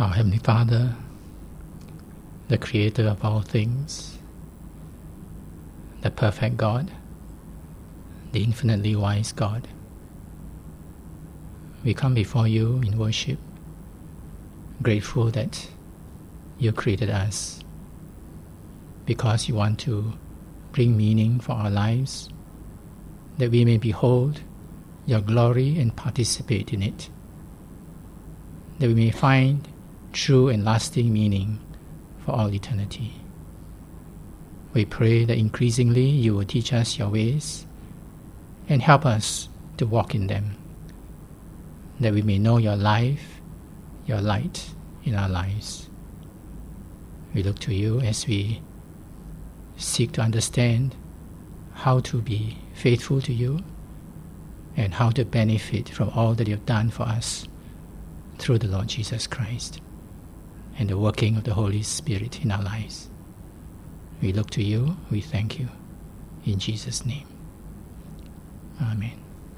Our Heavenly Father, the Creator of all things, the perfect God, the infinitely wise God, we come before you in worship, grateful that you created us because you want to bring meaning for our lives, that we may behold your glory and participate in it, that we may find true and lasting meaning for all eternity. We pray that increasingly you will teach us your ways and help us to walk in them, that we may know your life, your light in our lives. We look to you as we seek to understand how to be faithful to you and how to benefit from all that you have done for us through the Lord Jesus Christ and the working of the Holy Spirit in our lives. We look to you, we thank you. In Jesus' name. Amen.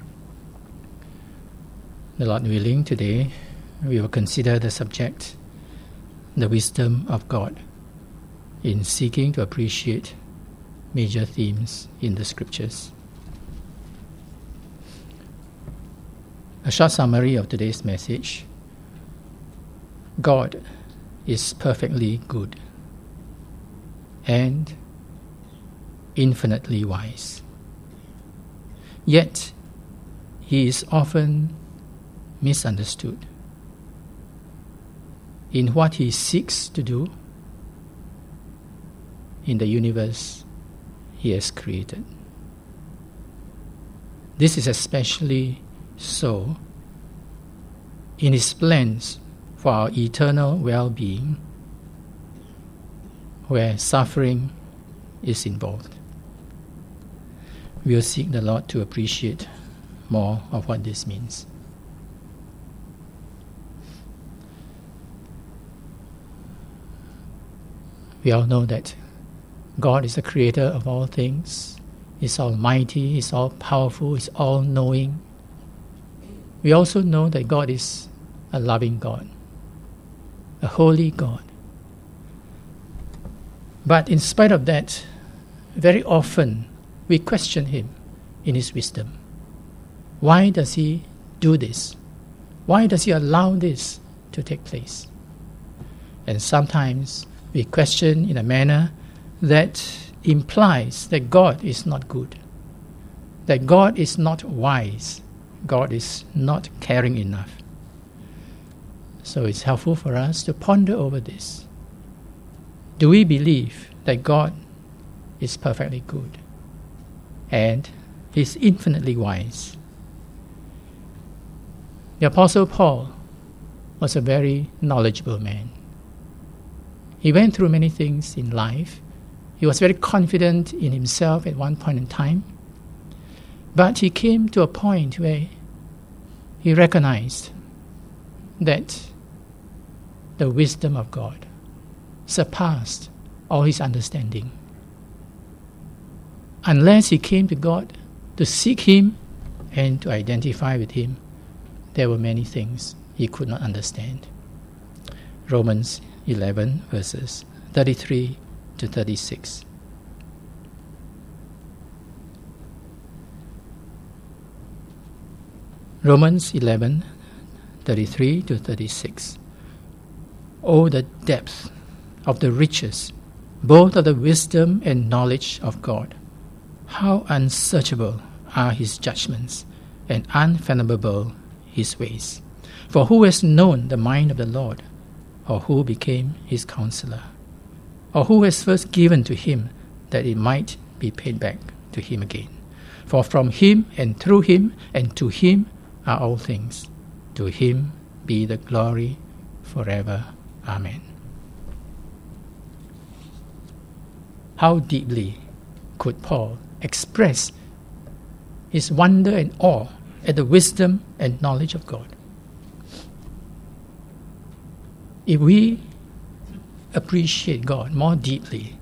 The Lord willing, today we will consider the subject, the wisdom of God, in seeking to appreciate major themes in the Scriptures. A short summary of today's message. God is perfectly good and infinitely wise. Yet, He is often misunderstood in what He seeks to do in the universe He has created. This is especially so in His plans for our eternal well-being, where suffering is involved. We will seek the Lord to appreciate more of what this means. We all know that God is the creator of all things, is almighty, is all-powerful, is all-knowing. We also know that God is a loving God, a holy God. But in spite of that, very often we question Him in His wisdom. Why does He do this? Why does He allow this to take place? And sometimes we question in a manner that implies that God is not good, that God is not wise, God is not caring enough. So it's helpful for us to ponder over this. Do we believe that God is perfectly good and is infinitely wise? The Apostle Paul was a very knowledgeable man. He went through many things in life. He was very confident in himself at one point in time. But he came to a point where he recognized that the wisdom of God surpassed all his understanding. Unless he came to God to seek Him and to identify with Him, there were many things he could not understand. Romans 11 verses 33 to 36. Romans 11, 33 to 36. Oh, the depth of the riches, both of the wisdom and knowledge of God. How unsearchable are His judgments, and unfathomable His ways. For who has known the mind of the Lord, or who became His counselor? Or who has first given to Him, that it might be paid back to Him again? For from Him, and through Him, and to Him are all things. To Him be the glory forever. Amen. How deeply could Paul express his wonder and awe at the wisdom and knowledge of God? If we appreciate God more deeply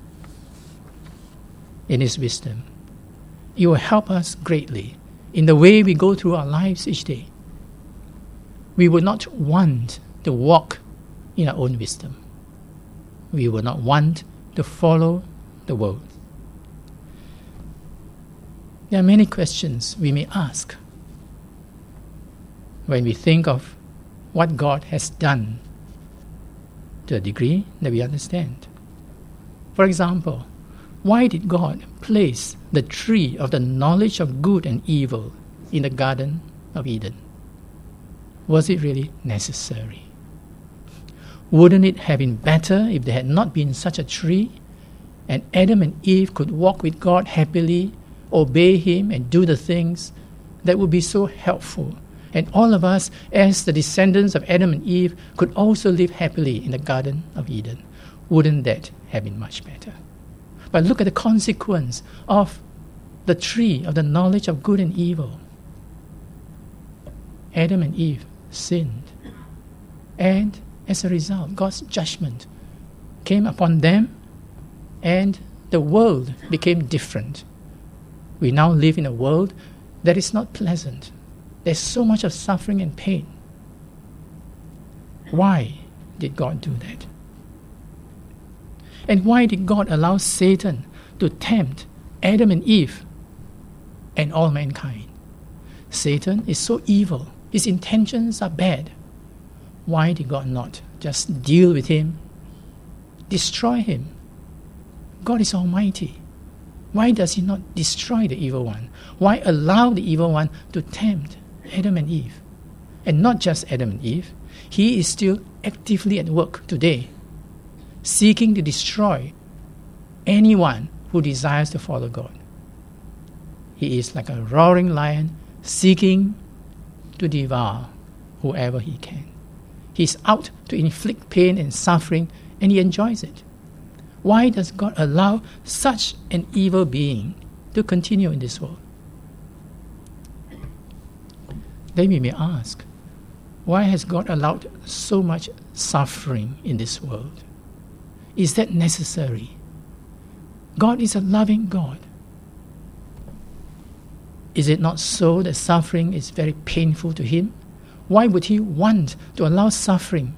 in His wisdom, it will help us greatly in the way we go through our lives each day. We would not want to walk in our own wisdom. We will not want to follow the world. There are many questions we may ask when we think of what God has done to a degree that we understand. For example, why did God place the tree of the knowledge of good and evil in the Garden of Eden? Was it really necessary? Wouldn't it have been better if there had not been such a tree, and Adam and Eve could walk with God happily, obey Him, and do the things that would be so helpful? And all of us, as the descendants of Adam and Eve, could also live happily in the Garden of Eden. Wouldn't that have been much better? But look at the consequence of the tree of the knowledge of good and evil. Adam and Eve sinned. And as a result, God's judgment came upon them, and the world became different. We now live in a world that is not pleasant. There's so much of suffering and pain. Why did God do that? And why did God allow Satan to tempt Adam and Eve and all mankind? Satan is so evil. His intentions are bad. Why did God not just deal with him, destroy him? God is almighty. Why does He not destroy the evil one? Why allow the evil one to tempt Adam and Eve? And not just Adam and Eve. He is still actively at work today, seeking to destroy anyone who desires to follow God. He is like a roaring lion, seeking to devour whoever he can. He's out to inflict pain and suffering, and he enjoys it. Why does God allow such an evil being to continue in this world? Then we may ask, why has God allowed so much suffering in this world? Is that necessary? God is a loving God. Is it not so that suffering is very painful to Him? Why would He want to allow suffering?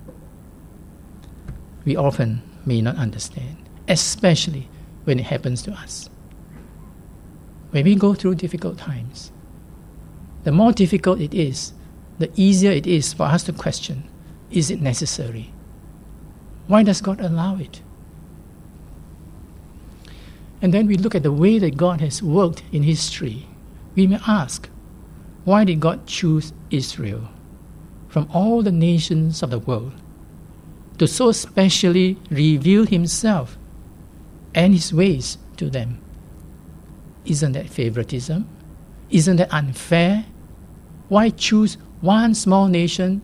We often may not understand, especially when it happens to us. When we go through difficult times, the more difficult it is, the easier it is for us to question, is it necessary? Why does God allow it? And then we look at the way that God has worked in history. We may ask, why did God choose Israel from all the nations of the world to so specially reveal Himself and His ways to them? Isn't that favoritism? Isn't that unfair? Why choose one small nation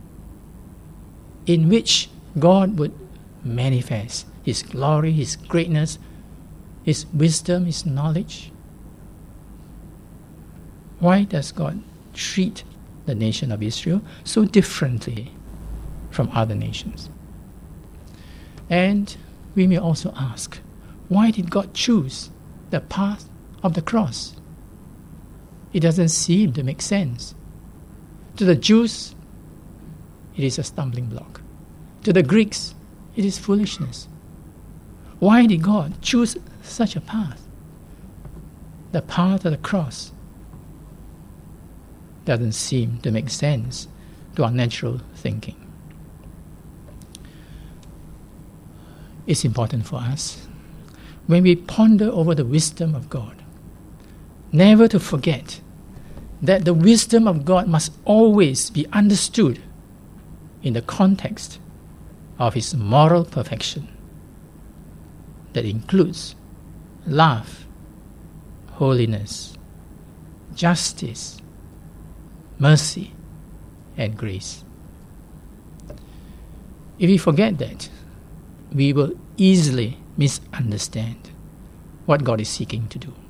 in which God would manifest His glory, His greatness, His wisdom, His knowledge? Why does God treat the nation of Israel so differently from other nations? And we may also ask, why did God choose the path of the cross? It doesn't seem to make sense. To the Jews, it is a stumbling block. To the Greeks, it is foolishness. Why did God choose such a path? The path of the cross doesn't seem to make sense to our natural thinking. It's important for us, when we ponder over the wisdom of God, never to forget that the wisdom of God must always be understood in the context of His moral perfection that includes love, holiness, justice, mercy, and grace. If we forget that, we will easily misunderstand what God is seeking to do.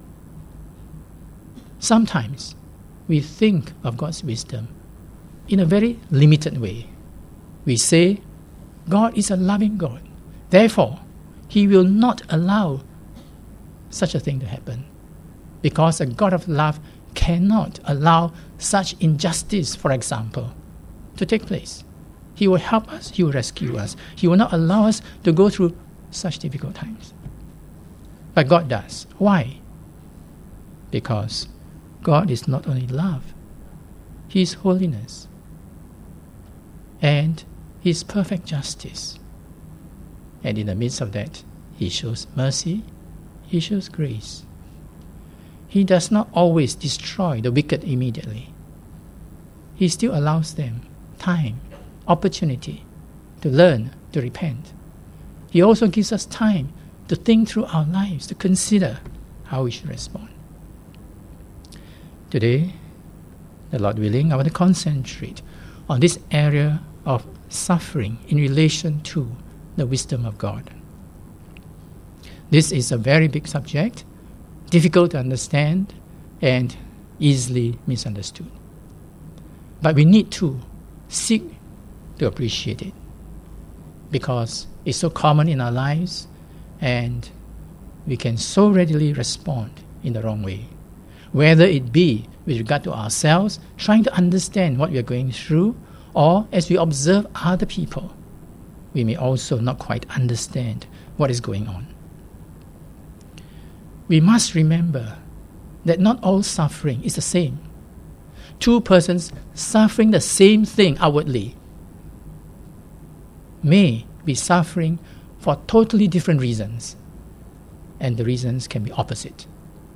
Sometimes we think of God's wisdom in a very limited way. We say, God is a loving God. Therefore, He will not allow such a thing to happen, because a God of love cannot allow such injustice, for example, to take place. He will help us. He will rescue us. He will not allow us to go through such difficult times. But God does. Why? Because God is not only love, He is holiness, and He is perfect justice. And in the midst of that, He shows mercy, He shows grace. He does not always destroy the wicked immediately. He still allows them time, opportunity to learn, to repent. He also gives us time to think through our lives, to consider how we should respond. Today, the Lord willing, I want to concentrate on this area of suffering in relation to the wisdom of God. This is a very big subject, difficult to understand and easily misunderstood. But we need to seek to appreciate it because it's so common in our lives and we can so readily respond in the wrong way. Whether it be with regard to ourselves, trying to understand what we are going through, or as we observe other people, we may also not quite understand what is going on. We must remember that not all suffering is the same. Two persons suffering the same thing outwardly may be suffering for totally different reasons, and the reasons can be opposite.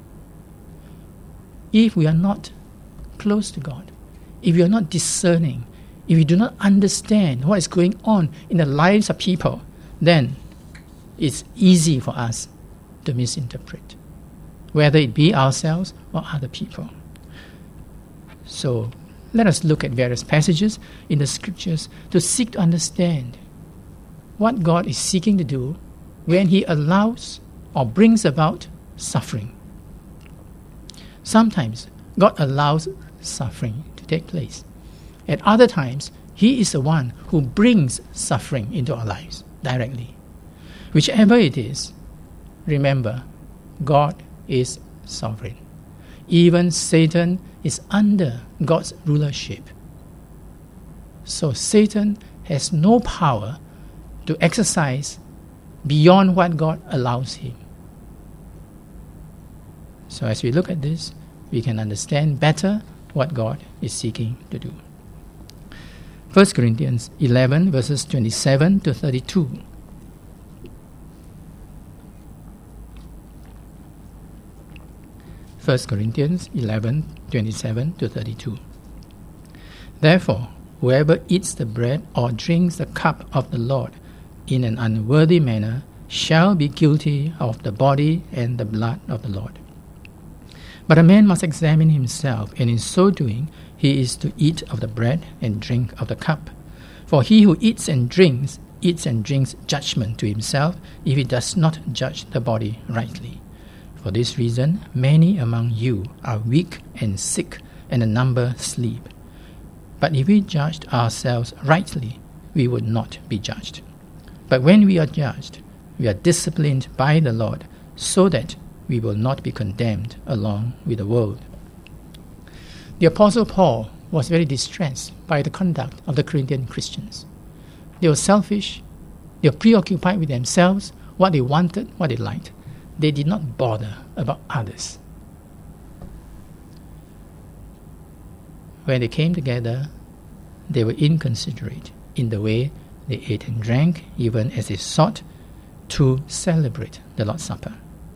If we are not close to God, if we are not discerning, if we do not understand what is going on in the lives of people, then it's easy for us to misinterpret, whether it be ourselves or other people. So let us look at various passages in the Scriptures to seek to understand what God is seeking to do when He allows or brings about suffering. Sometimes God allows suffering to take place. At other times, He is the one who brings suffering into our lives directly. Whichever it is, remember, God is sovereign. Even Satan is under God's rulership. So Satan has no power to exercise beyond what God allows him. So as we look at this, we can understand better what God is seeking to do. 1 Corinthians 11 verses 27 to 32. First Corinthians 11, 27 to 32. Therefore, whoever eats the bread or drinks the cup of the Lord in an unworthy manner shall be guilty of the body and the blood of the Lord. But a man must examine himself, and in so doing he is to eat of the bread and drink of the cup. For he who eats and drinks judgment to himself if he does not judge the body rightly. For this reason, many among you are weak and sick, and a number sleep. But if we judged ourselves rightly, we would not be judged. But when we are judged, we are disciplined by the Lord, so that we will not be condemned along with the world. The Apostle Paul was very distressed by the conduct of the Corinthian Christians. They were selfish, they were preoccupied with themselves, what they wanted, what they liked. They did not bother about others. When they came together, they were inconsiderate in the way they ate and drank, even as they sought to celebrate the Lord's Supper.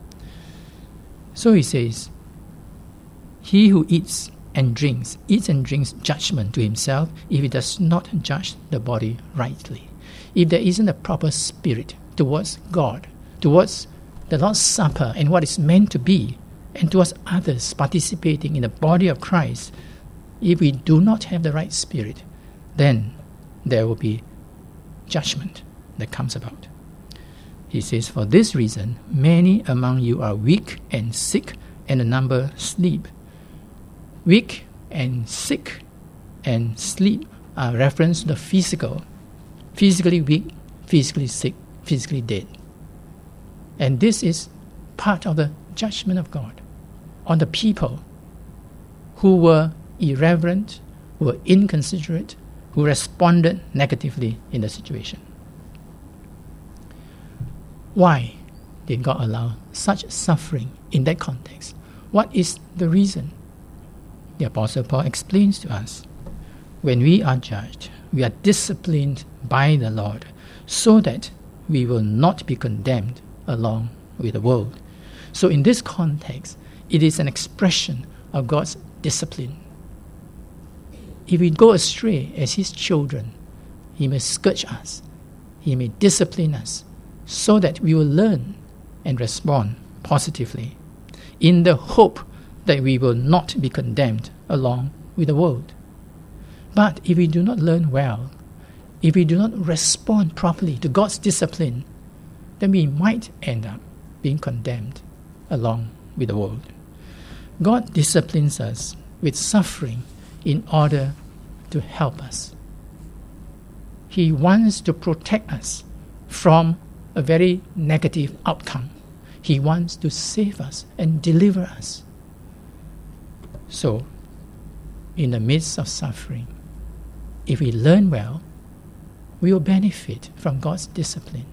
So he says, he who eats and drinks judgment to himself if he does not judge the body rightly. If there isn't a proper spirit towards God, towards the Lord's Supper and what it's meant to be, and towards others participating in the body of Christ, if we do not have the right spirit, then there will be judgment that comes about. He says, for this reason, many among you are weak and sick, and a number sleep. Weak and sick and sleep are reference to the physical. Physically weak, physically sick, physically dead. And this is part of the judgment of God on the people who were irreverent, who were inconsiderate, who responded negatively in the situation. Why did God allow such suffering in that context? What is the reason? The Apostle Paul explains to us, when we are judged, we are disciplined by the Lord so that we will not be condemned along with the world. So in this context, it is an expression of God's discipline. If we go astray as His children, He may scourge us, He may discipline us, so that we will learn and respond positively, in the hope that we will not be condemned along with the world. But if we do not learn well, if we do not respond properly to God's discipline, then we might end up being condemned along with the world. God disciplines us with suffering in order to help us. He wants to protect us from a very negative outcome. He wants to save us and deliver us. So, in the midst of suffering, if we learn well, we will benefit from God's discipline.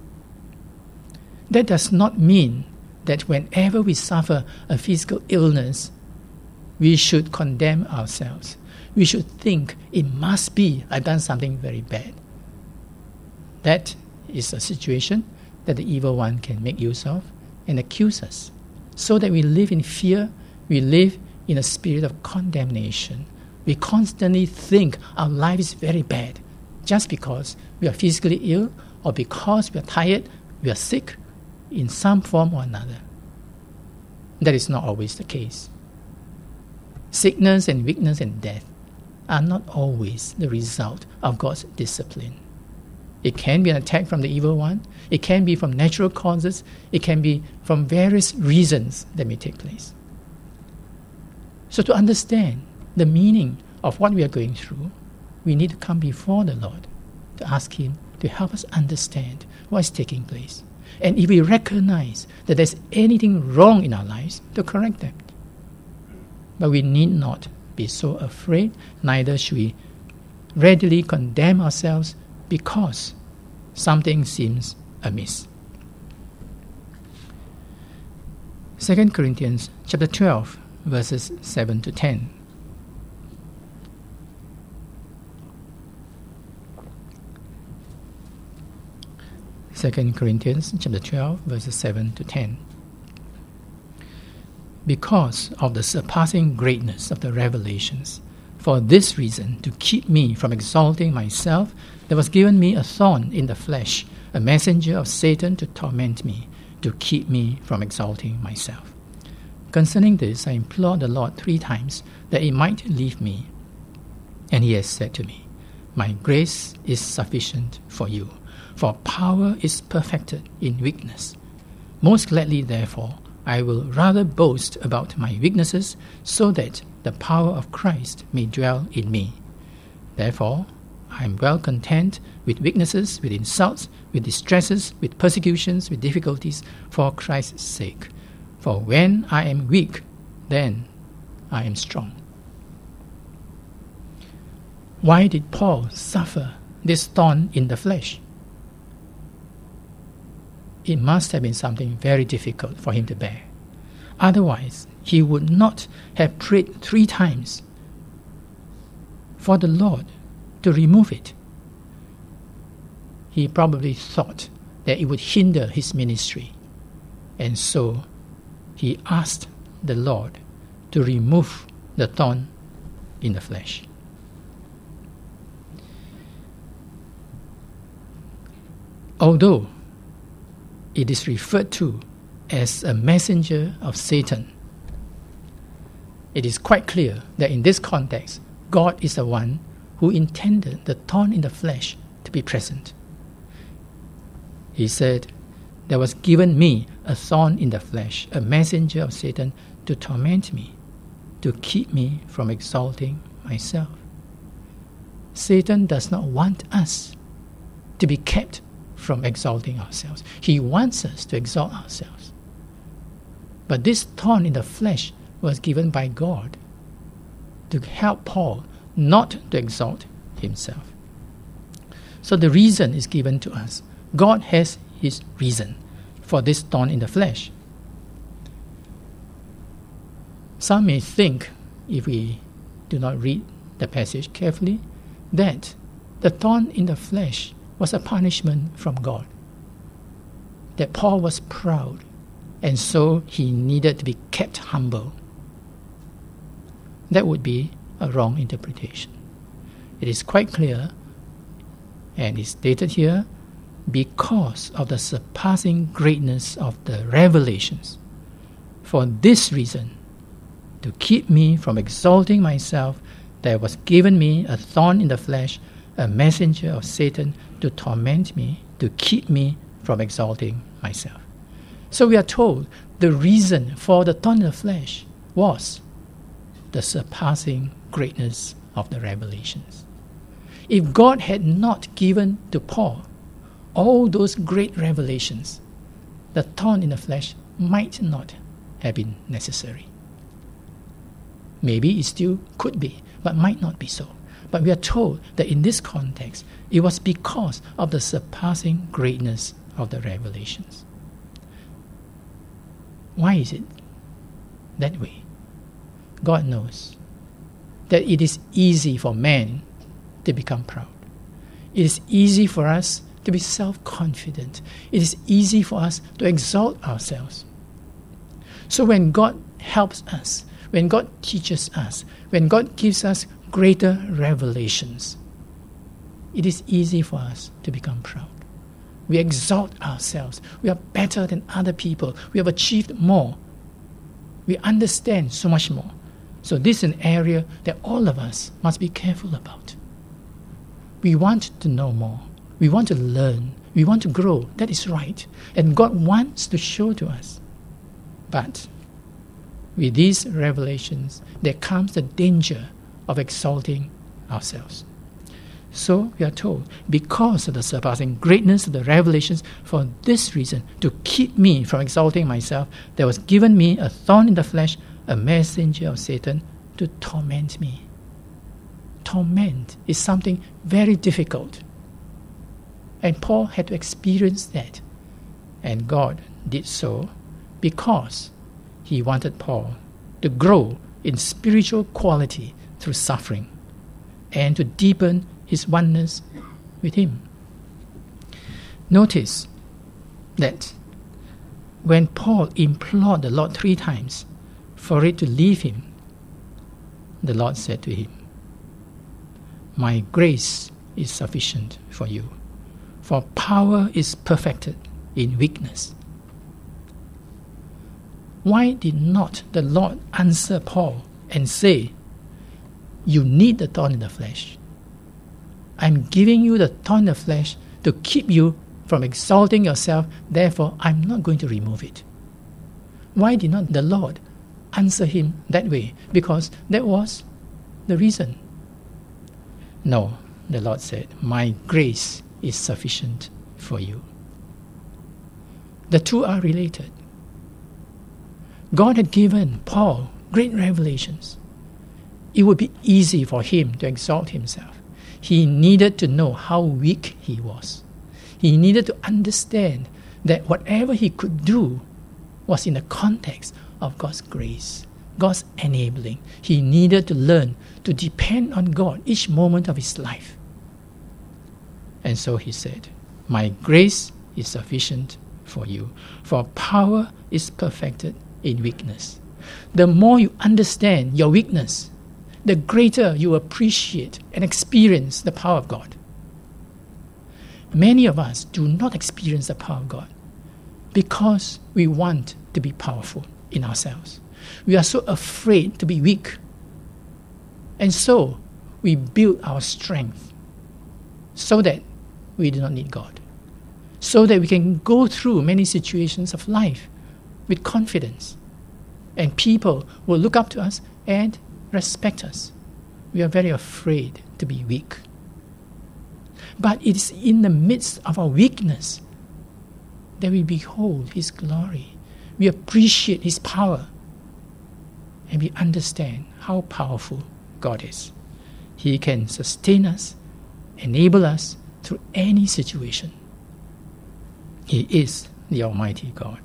That does not mean that whenever we suffer a physical illness, we should condemn ourselves. We should think, it must be I've done something very bad. That is a situation that the evil one can make use of and accuse us, so that we live in fear, we live in a spirit of condemnation. We constantly think our life is very bad just because we are physically ill or because we are tired, we are sick in some form or another. That is not always the case. Sickness and weakness and death are not always the result of God's discipline. It can be an attack from the evil one, it can be from natural causes, it can be from various reasons that may take place. So to understand the meaning of what we are going through, we need to come before the Lord to ask Him to help us understand what is taking place. And if we recognize that there's anything wrong in our lives, to correct them. But we need not be so afraid, neither should we readily condemn ourselves because something seems amiss. 2 Corinthians chapter 12, verses 7 to 10. Second Corinthians chapter 12, verses 7 to 10. Because of the surpassing greatness of the revelations, for this reason, to keep me from exalting myself, there was given me a thorn in the flesh, a messenger of Satan to torment me, to keep me from exalting myself. Concerning this, I implored the Lord 3 times that it might leave me. And He has said to me, My grace is sufficient for you, for power is perfected in weakness. Most gladly, therefore, I will rather boast about my weaknesses, so that the power of Christ may dwell in me. Therefore, I am well content with weaknesses, with insults, with distresses, with persecutions, with difficulties, for Christ's sake. For when I am weak, then I am strong. Why did Paul suffer this thorn in the flesh? It must have been something very difficult for him to bear. Otherwise, he would not have prayed 3 times for the Lord to remove it. He probably thought that it would hinder his ministry, and so he asked the Lord to remove the thorn in the flesh. Although it is referred to as a messenger of Satan, it is quite clear that in this context, God is the one who intended the thorn in the flesh to be present. He said, there was given me a thorn in the flesh, a messenger of Satan to torment me, to keep me from exalting myself. Satan does not want us to be kept from exalting ourselves. He wants us to exalt ourselves. But this thorn in the flesh was given by God to help Paul not to exalt himself. So the reason is given to us. God has his reason for this thorn in the flesh. Some may think, if we do not read the passage carefully, that the thorn in the flesh was a punishment from God. That Paul was proud, and so he needed to be kept humble. That would be a wrong interpretation. It is quite clear, and is stated here, because of the surpassing greatness of the revelations. For this reason, to keep me from exalting myself, there was given me a thorn in the flesh, a messenger of Satan to torment me, to keep me from exalting myself. So we are told the reason for the thorn in the flesh was the surpassing greatness of the revelations. If God had not given to Paul all those great revelations, the thorn in the flesh might not have been necessary. Maybe it still could be, but might not be so. But we are told that in this context, it was because of the surpassing greatness of the revelations. Why is it that way? God knows that it is easy for man to become proud. It is easy for us to be self-confident. It is easy for us to exalt ourselves. So when God helps us, when God teaches us, when God gives us greater revelations, it is easy for us to become proud. We exalt ourselves. We are better than other people. We have achieved more. We understand so much more. So this is an area that all of us must be careful about. We want to know more. We want to learn. We want to grow. That is right. And God wants to show to us. But with these revelations, there comes the danger of exalting ourselves. So we are told, because of the surpassing greatness of the revelations, for this reason, to keep me from exalting myself, there was given me a thorn in the flesh, a messenger of Satan to torment me. Torment is something very difficult. And Paul had to experience that. And God did so because he wanted Paul to grow in spiritual quality through suffering and to deepen his oneness with him. Notice that when Paul implored the Lord 3 times for it to leave him, the Lord said to him, "My grace is sufficient for you, for power is perfected in weakness." Why did not the Lord answer Paul and say, "You need the thorn in the flesh. I'm giving you the thorn in the flesh to keep you from exalting yourself, therefore I'm not going to remove it"? Why did not the Lord answer him that way? Because that was the reason. No, the Lord said, "My grace is sufficient for you." The two are related. God had given Paul great revelations. It would be easy for him to exalt himself. He needed to know how weak he was. He needed to understand that whatever he could do was in the context of God's grace, God's enabling. He needed to learn to depend on God each moment of his life. And so he said, "My grace is sufficient for you, for power is perfected in weakness." The more you understand your weakness, the greater you appreciate and experience the power of God. Many of us do not experience the power of God because we want to be powerful in ourselves. We are so afraid to be weak. And so we build our strength so that we do not need God, so that we can go through many situations of life with confidence. And people will look up to us and respect us. We are very afraid to be weak. But it is in the midst of our weakness that we behold his glory. We appreciate his power. And we understand how powerful God is. He can sustain us enable us through any situation. He is the Almighty God.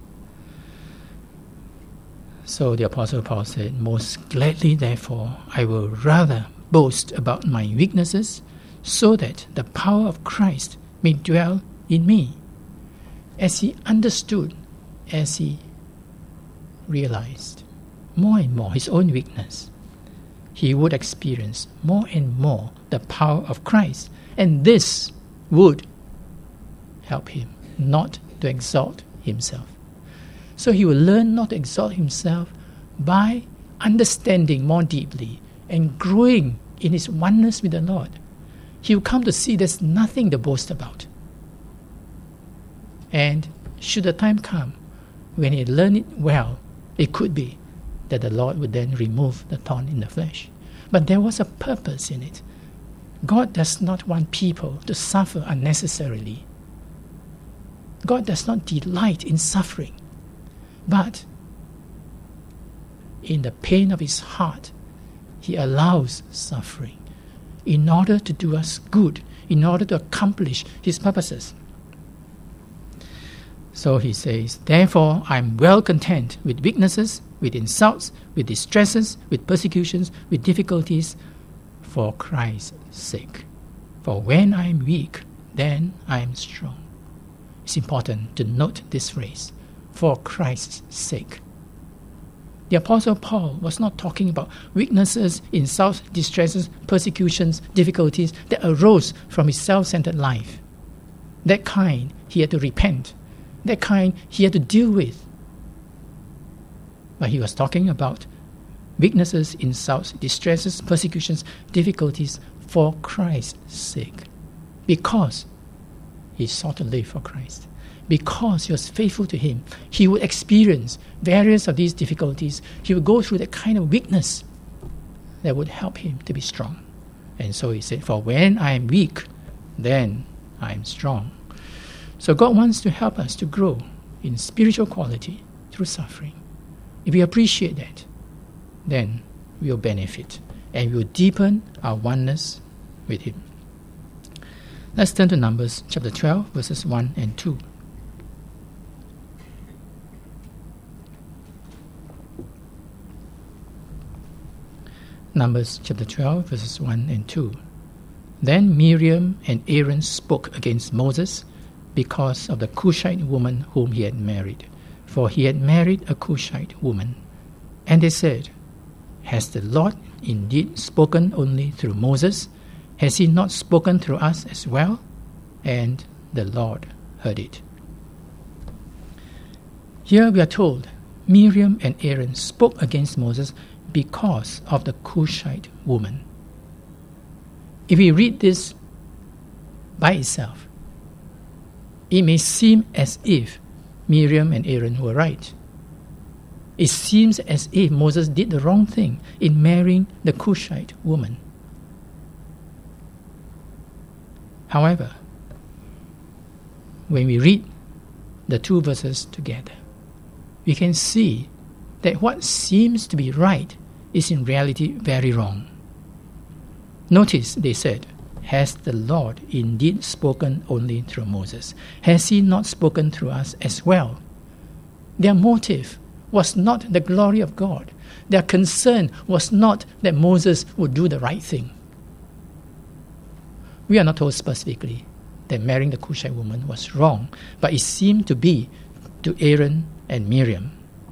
So the Apostle Paul said, "Most gladly, therefore, I will rather boast about my weaknesses, so that the power of Christ may dwell in me." As he understood, as he realized more and more his own weakness, he would experience more and more the power of Christ, and this would help him not to exalt himself. So he will learn not to exalt himself by understanding more deeply and growing in his oneness with the Lord. He will come to see there's nothing to boast about. And should the time come when he learn it well, it could be that the Lord would then remove the thorn in the flesh. But there was a purpose in it. God does not want people to suffer unnecessarily. God does not delight in suffering. But in the pain of his heart, he allows suffering in order to do us good, in order to accomplish his purposes. So he says, "Therefore I am well content with weaknesses, with insults, with distresses, with persecutions, with difficulties, for Christ's sake. For when I am weak, then I am strong." It's important to note this phrase, "for Christ's sake." The Apostle Paul was not talking about weaknesses, insults, distresses, persecutions, difficulties that arose from his self-centered life. That kind he had to repent. That kind he had to deal with. But he was talking about weaknesses, insults, distresses, persecutions, difficulties for Christ's sake. Because he sought to live for Christ. Because he was faithful to him, he would experience various of these difficulties. He would go through that kind of weakness that would help him to be strong. And so he said, "For when I am weak, then I am strong." So God wants to help us to grow in spiritual quality through suffering. If we appreciate that, then we will benefit and we will deepen our oneness with him. Let's turn to Numbers chapter 12, verses 1 and 2. Numbers chapter 12, verses 1 and 2. Then Miriam and Aaron spoke against Moses because of the Cushite woman whom he had married, for he had married a Cushite woman. And they said, "Has the Lord indeed spoken only through Moses? Has he not spoken through us as well?" And the Lord heard it. Here we are told Miriam and Aaron spoke against Moses because of the Cushite woman. If we read this by itself, it may seem as if Miriam and Aaron were right. It seems as if Moses did the wrong thing in marrying the Cushite woman. However, when we read the two verses together, we can see that what seems to be right is in reality very wrong. Notice they said, "Has the Lord indeed spoken only through Moses? Has he not spoken through us as well?" Their motive was not the glory of God. Their concern was not that Moses would do the right thing. We are not told specifically that marrying the Cushite woman was wrong, but it seemed to be to Aaron and Miriam.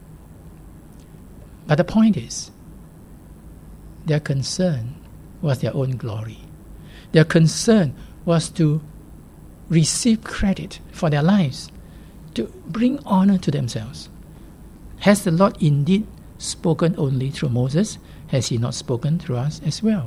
But the point is, their concern was their own glory. Their concern was to receive credit for their lives, to bring honor to themselves. Has the Lord indeed spoken only through Moses? Has he not spoken through us as well?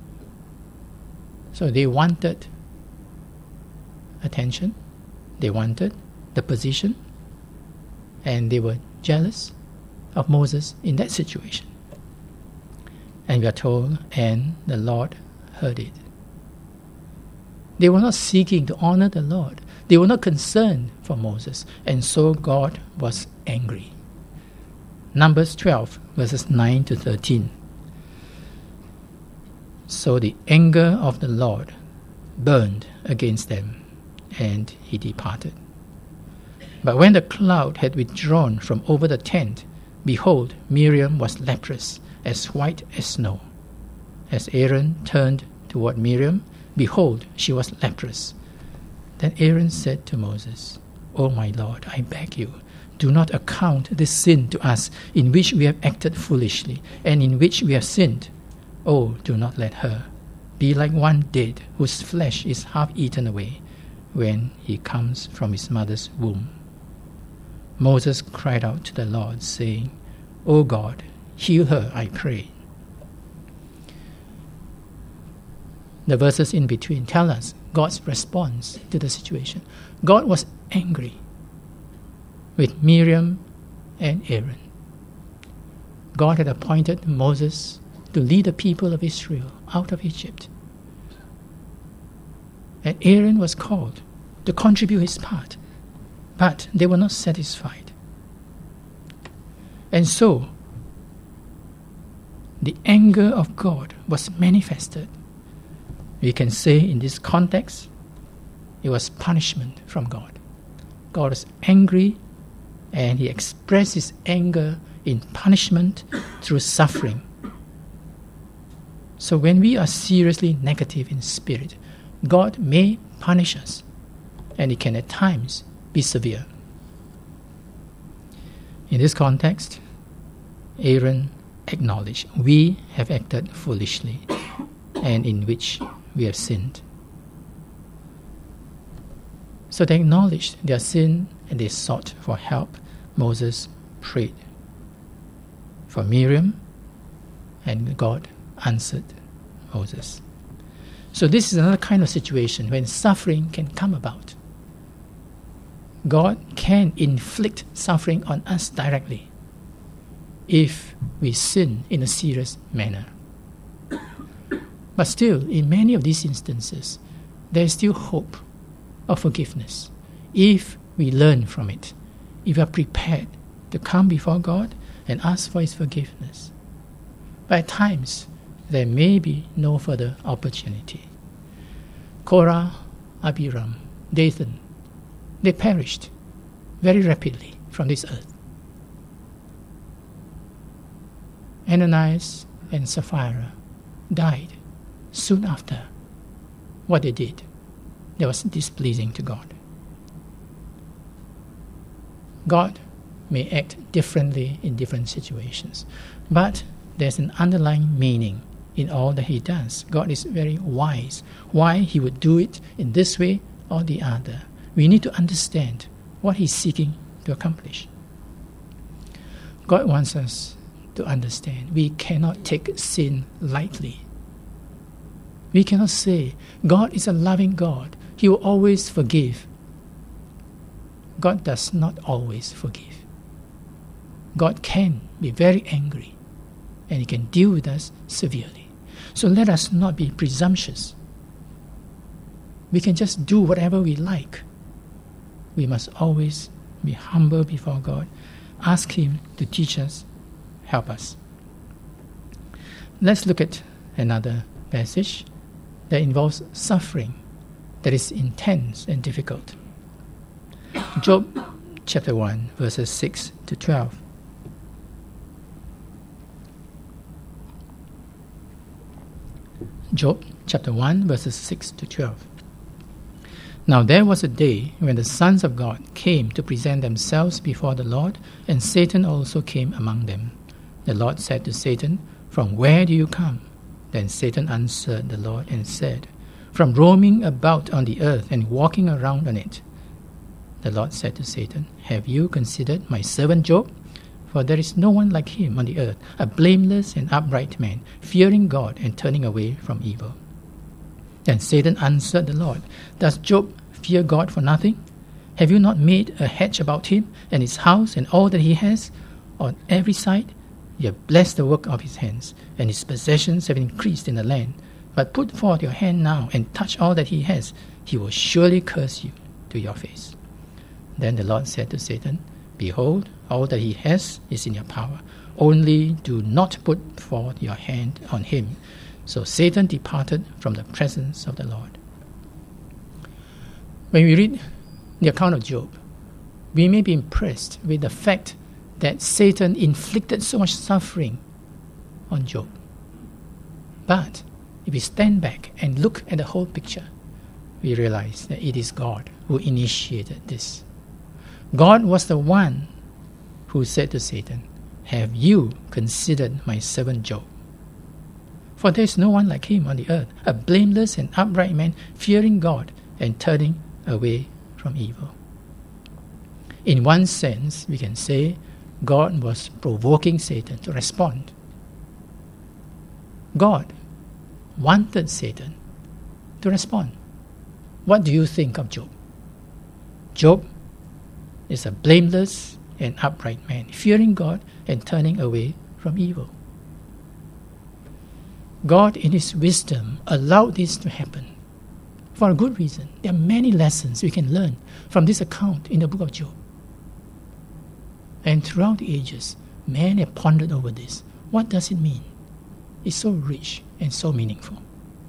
So they wanted attention, they wanted the position, and they were jealous of Moses in that situation. And we are told, and the Lord heard it. They were not seeking to honor the Lord. They were not concerned for Moses, and so God was angry. Numbers 12, verses 9 to 13. So the anger of the Lord burned against them, and he departed. But when the cloud had withdrawn from over the tent, behold, Miriam was leprous, as white as snow. As Aaron turned toward Miriam, behold, she was leprous. Then Aaron said to Moses, O my Lord, I beg you, do not account this sin to us, in which we have acted foolishly, and in which we have sinned. Oh, do not let her be like one dead, whose flesh is half eaten away, when he comes from his mother's womb. Moses cried out to the Lord, saying, O God, heal her, I pray. The verses in between tell us God's response to the situation. God was angry with Miriam and Aaron. God had appointed Moses to lead the people of Israel out of Egypt. And Aaron was called to contribute his part, but they were not satisfied. And so, the anger of God was manifested. We can say in this context, it was punishment from God. God was angry, and he expressed his anger in punishment through suffering. So when we are seriously negative in spirit, God may punish us, and it can at times be severe. In this context, Aaron acknowledged, we have acted foolishly, and in which we have sinned. So they acknowledged their sin and they sought for help. Moses prayed for Miriam, and God answered Moses. So this is another kind of situation when suffering can come about. God can inflict suffering on us directly if we sin in a serious manner. But still, in many of these instances, there is still hope of forgiveness if we learn from it, if we are prepared to come before God and ask for his forgiveness. But at times, there may be no further opportunity. Korah, Abiram, Dathan, they perished very rapidly from this earth. Ananias and Sapphira died soon after what they did that was displeasing to God. God may act differently in different situations, but there's an underlying meaning in all that he does. God is very wise. Why he would do it in this way or the other. We need to understand what he's seeking to accomplish. God wants us to understand we cannot take sin lightly. We cannot say, God is a loving God. He will always forgive. God does not always forgive. God can be very angry, and he can deal with us severely. So let us not be presumptuous. We can just do whatever we like. We must always be humble before God. Ask him to teach us, help us. Let's look at another passage that involves suffering that is intense and difficult. Job chapter 1, verses 6 to 12. Job chapter 1, verses 6 to 12. Now there was a day when the sons of God came to present themselves before the Lord, and Satan also came among them. The Lord said to Satan, From where do you come? Then Satan answered the Lord and said, From roaming about on the earth and walking around on it. The Lord said to Satan, Have you considered my servant Job? For there is no one like him on the earth, a blameless and upright man, fearing God and turning away from evil. Then Satan answered the Lord, Does Job fear God for nothing? Have you not made a hedge about him and his house and all that he has? On every side you have blessed the work of his hands, and his possessions have increased in the land. But put forth your hand now and touch all that he has. He will surely curse you to your face. Then the Lord said to Satan, Behold, all that he has is in your power. Only do not put forth your hand on him. So Satan departed from the presence of the Lord. When we read the account of Job, we may be impressed with the fact that Satan inflicted so much suffering on Job. But if we stand back and look at the whole picture, we realize that it is God who initiated this. God was the one who said to Satan, "Have you considered my servant Job? For there is no one like him on the earth, a blameless and upright man, fearing God and turning away from evil." In one sense, we can say God was provoking Satan to respond. God wanted Satan to respond. What do you think of Job? Job is a blameless and upright man, fearing God and turning away from evil. God, in His wisdom, allowed this to happen for a good reason. There are many lessons we can learn from this account in the book of Job. And throughout the ages, men have pondered over this. What does it mean? It's so rich and so meaningful.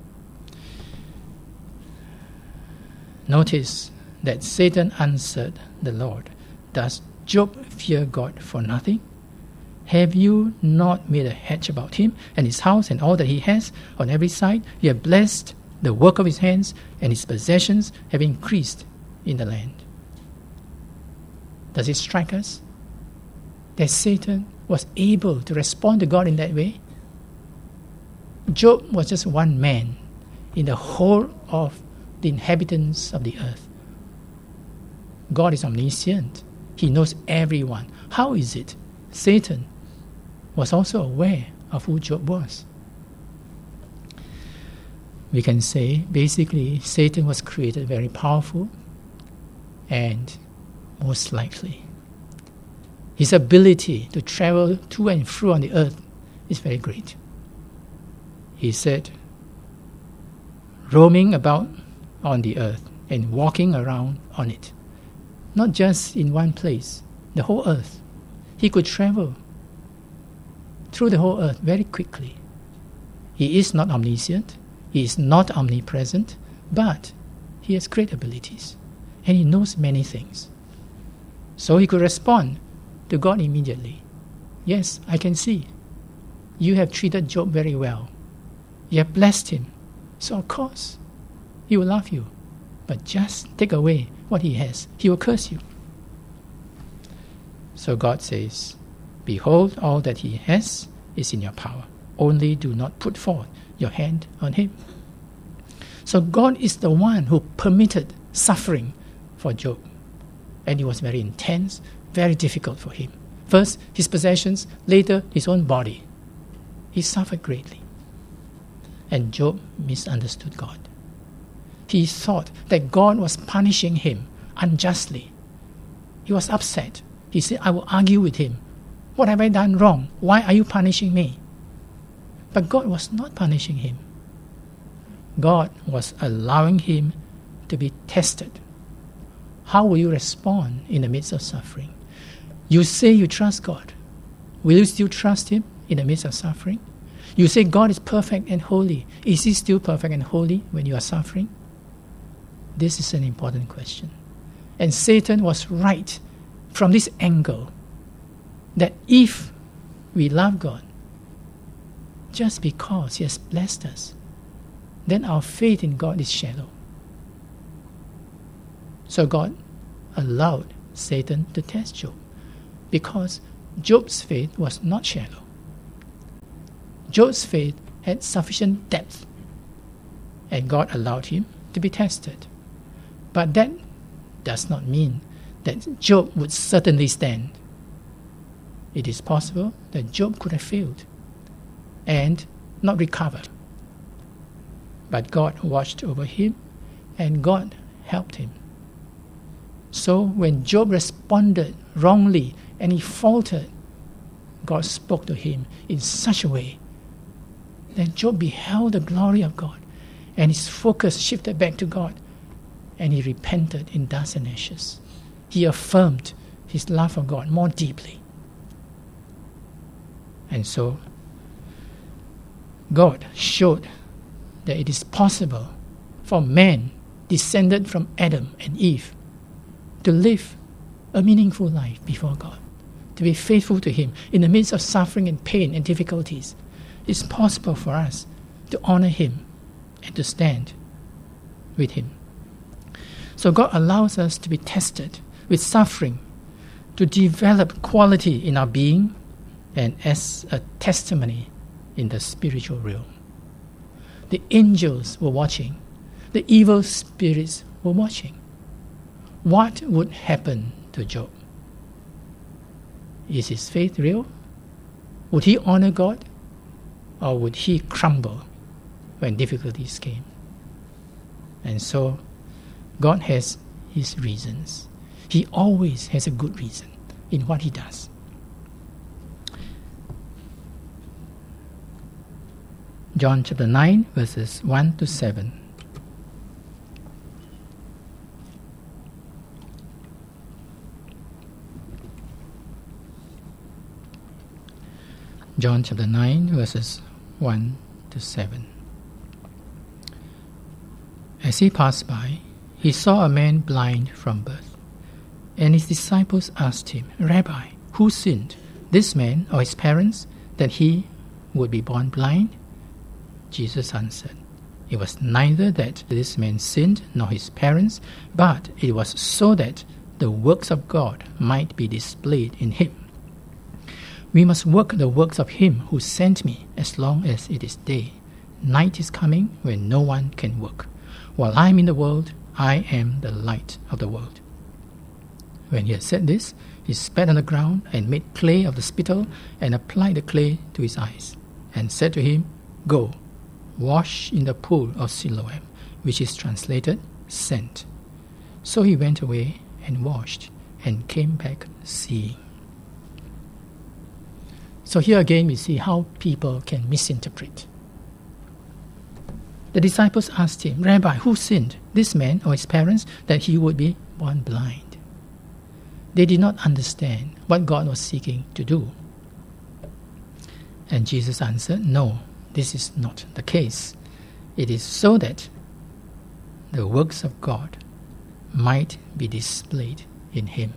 Notice that Satan answered the Lord, "Does Job fear God for nothing? Have you not made a hedge about him and his house and all that he has on every side? You have blessed the work of his hands, and his possessions have increased in the land." Does it strike us that Satan was able to respond to God in that way? Job was just one man in the whole of the inhabitants of the earth. God is omniscient. He knows everyone. How is it Satan was also aware of who Job was? We can say, basically, Satan was created very powerful, and most likely, his ability to travel to and fro on the earth is very great. He said, roaming about on the earth and walking around on it. Not just in one place, the whole earth. He could travel through the whole earth very quickly. He is not omniscient, he is not omnipresent, but he has great abilities and he knows many things. So he could respond to God immediately. "Yes, I can see. You have treated Job very well. You have blessed him. So of course, he will love you. But just take away what he has. He will curse you." So God says, "Behold, all that he has is in your power. Only do not put forth your hand on him." So God is the one who permitted suffering for Job. And it was very intense, very difficult for him. First, his possessions, later, his own body. He suffered greatly. And Job misunderstood God. He thought that God was punishing him unjustly. He was upset. He said, "I will argue with him. What have I done wrong? Why are you punishing me?" But God was not punishing him. God was allowing him to be tested. How will you respond in the midst of suffering? You say you trust God. Will you still trust him in the midst of suffering? You say God is perfect and holy. Is he still perfect and holy when you are suffering? This is an important question. And Satan was right from this angle, that if we love God just because he has blessed us, then our faith in God is shallow. So God allowed Satan to test Job because Job's faith was not shallow. Job's faith had sufficient depth, and God allowed him to be tested. But that does not mean that Job would certainly stand. It is possible that Job could have failed and not recovered. But God watched over him, and God helped him. So when Job responded wrongly and he faltered, God spoke to him in such a way that Job beheld the glory of God, and his focus shifted back to God, and he repented in dust and ashes. He affirmed his love for God more deeply. And so God showed that it is possible for man descended from Adam and Eve, to live a meaningful life before God, to be faithful to Him in the midst of suffering and pain and difficulties. It's possible for us to honor Him and to stand with Him. So God allows us to be tested with suffering, to develop quality in our being and as a testimony in the spiritual realm. The angels were watching. The evil spirits were watching. What would happen to Job? Is his faith real? Would he honor God? Or would he crumble when difficulties came? And so, God has His reasons. He always has a good reason in what He does. John chapter 9, verses 1 to 7. John chapter 9, verses 1 to 7. As He passed by, He saw a man blind from birth. And His disciples asked Him, Rabbi, who sinned, this man or his parents, that he would be born blind? Jesus answered, It was neither that this man sinned nor his parents, but it was so that the works of God might be displayed in him. We must work the works of Him who sent me as long as it is day. Night is coming when no one can work. While I am in the world, I am the light of the world. When He had said this, He spat on the ground and made clay of the spittle and applied the clay to his eyes and said to him, Go, wash in the pool of Siloam, which is translated, sent. So he went away and washed and came back seeing. So here again we see how people can misinterpret. The disciples asked Him, Rabbi, who sinned, this man or his parents, that he would be born blind? They did not understand what God was seeking to do. And Jesus answered, No, this is not the case. It is so that the works of God might be displayed in him.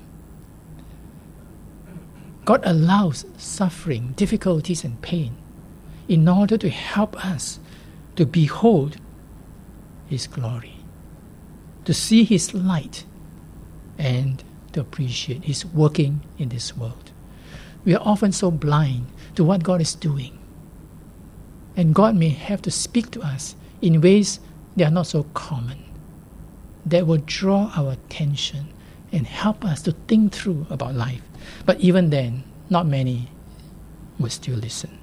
God allows suffering, difficulties and pain in order to help us to behold His glory, to see His light, and to appreciate His working in this world. We are often so blind to what God is doing, and God may have to speak to us in ways that are not so common, that will draw our attention and help us to think through about life. But even then, not many would still listen.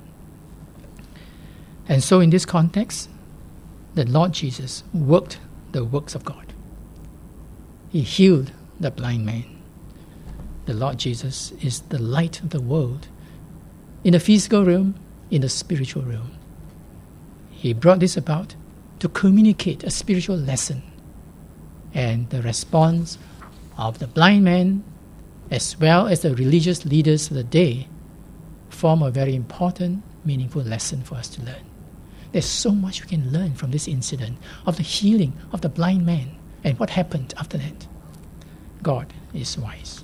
And so in this context, the Lord Jesus worked the works of God. He healed the blind man. The Lord Jesus is the light of the world, in the physical realm, in the spiritual realm. He brought this about to communicate a spiritual lesson, and the response of the blind man as well as the religious leaders of the day form a very important, meaningful lesson for us to learn. There's so much we can learn from this incident of the healing of the blind man and what happened after that. God is wise.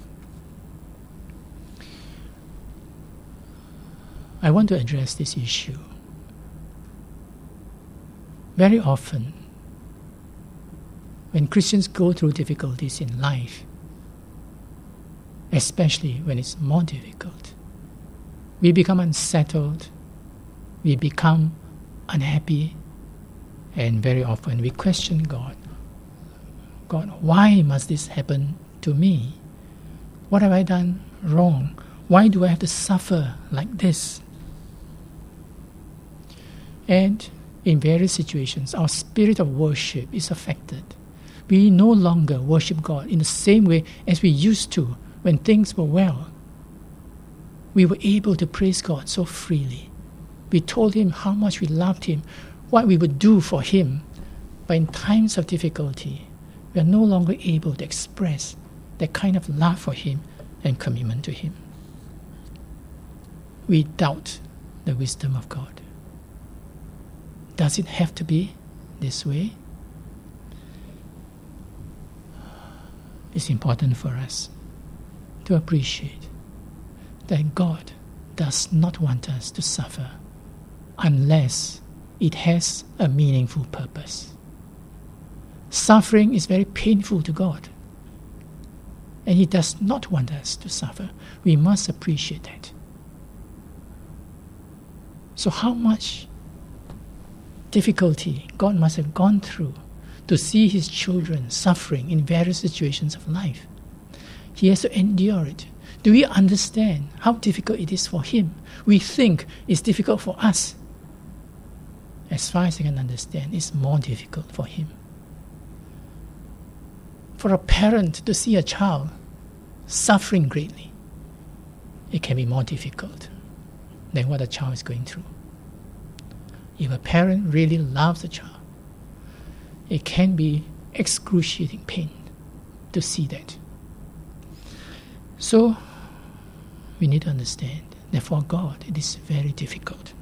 I want to address this issue. Very often, when Christians go through difficulties in life, especially when it's more difficult, we become unsettled, we become unhappy, and very often we question God. God, why must this happen to me? What have I done wrong? Why do I have to suffer like this? And in various situations, our spirit of worship is affected. We no longer worship God in the same way as we used to when things were well. We were able to praise God so freely. We told Him how much we loved Him, what we would do for Him. But in times of difficulty, we are no longer able to express that kind of love for Him and commitment to Him. We doubt the wisdom of God. Does it have to be this way? it's important for us to appreciate that God does not want us to suffer unless it has a meaningful purpose. Suffering is very painful to God, and He does not want us to suffer. We must appreciate that. So how much difficulty God must have gone through to see His children suffering in various situations of life. He has to endure it. Do we understand how difficult it is for Him? We think it's difficult for us. As far as I can understand, it's more difficult for Him. For a parent to see a child suffering greatly, it can be more difficult than what a child is going through. If a parent really loves a child, it can be excruciating pain to see that. So, we need to understand that for God it is very difficult.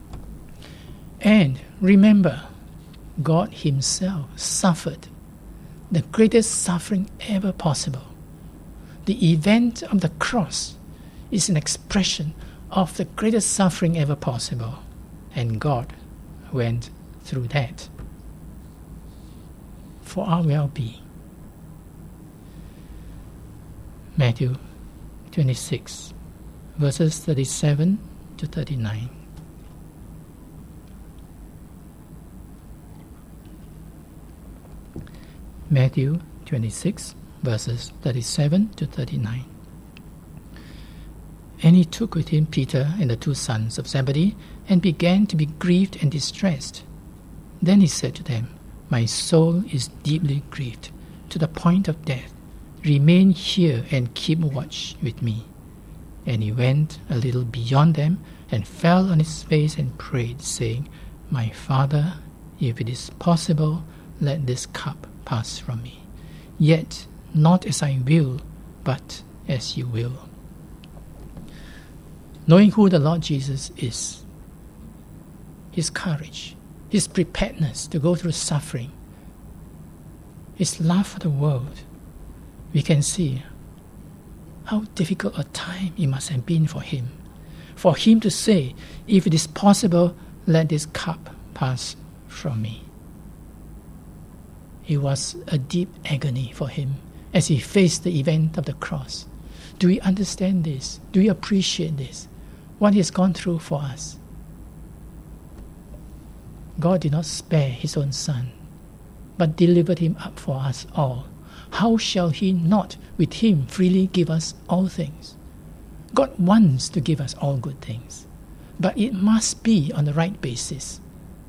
And remember, God Himself suffered the greatest suffering ever possible. The event of the cross is an expression of the greatest suffering ever possible. And God went through that for our well-being. Matthew 26, verses 37 to 39. Matthew 26, verses 37 to 39. And He took with Him Peter and the 2 sons of Zebedee, and began to be grieved and distressed. Then He said to them, My soul is deeply grieved, to the point of death. Remain here and keep watch with me. And He went a little beyond them, and fell on His face and prayed, saying, My Father, if it is possible, let this cup pass from me. Yet not as I will, but as You will. Knowing who the Lord Jesus is, His courage, His preparedness to go through suffering, His love for the world, we can see how difficult a time it must have been for Him. For Him to say, if it is possible, let this cup pass from me. It was a deep agony for Him as He faced the event of the cross. Do we understand this? Do we appreciate this? What He has gone through for us? God did not spare His own Son, but delivered Him up for us all. How shall He not with Him freely give us all things? God wants to give us all good things, but it must be on the right basis.